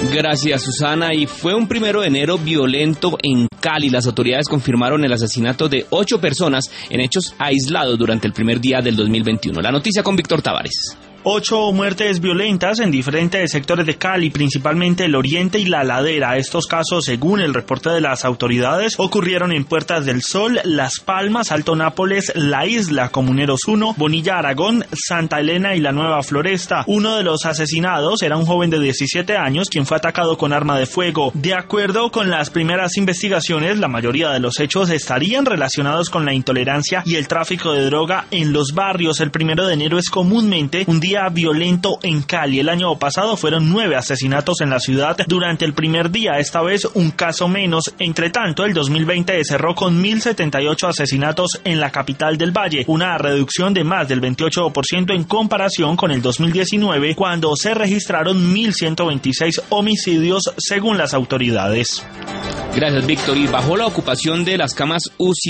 Gracias, Susana. Y fue un 1 de enero violento en Cali. Las autoridades confirmaron el asesinato de 8 personas en hechos aislados durante el primer día del 2021. La noticia con Víctor Tavares. 8 muertes violentas en diferentes sectores de Cali, principalmente el oriente y la ladera. Estos casos, según el reporte de las autoridades, ocurrieron en Puertas del Sol, Las Palmas, Alto Nápoles, La Isla, Comuneros 1, Bonilla Aragón, Santa Elena y la Nueva Floresta. Uno de los asesinados era un joven de 17 años quien fue atacado con arma de fuego. De acuerdo con las primeras investigaciones, la mayoría de los hechos estarían relacionados con la intolerancia y el tráfico de droga en los barrios. El 1 de enero es comúnmente un día violento en Cali. El año pasado fueron 9 asesinatos en la ciudad durante el primer día, esta vez un caso menos. Entre tanto, el 2020 cerró con 1.078 asesinatos en la capital del Valle, una reducción de más del 28% en comparación con el 2019, cuando se registraron 1.126 homicidios según las autoridades. Gracias, Víctor. Y bajo la ocupación de las camas UCI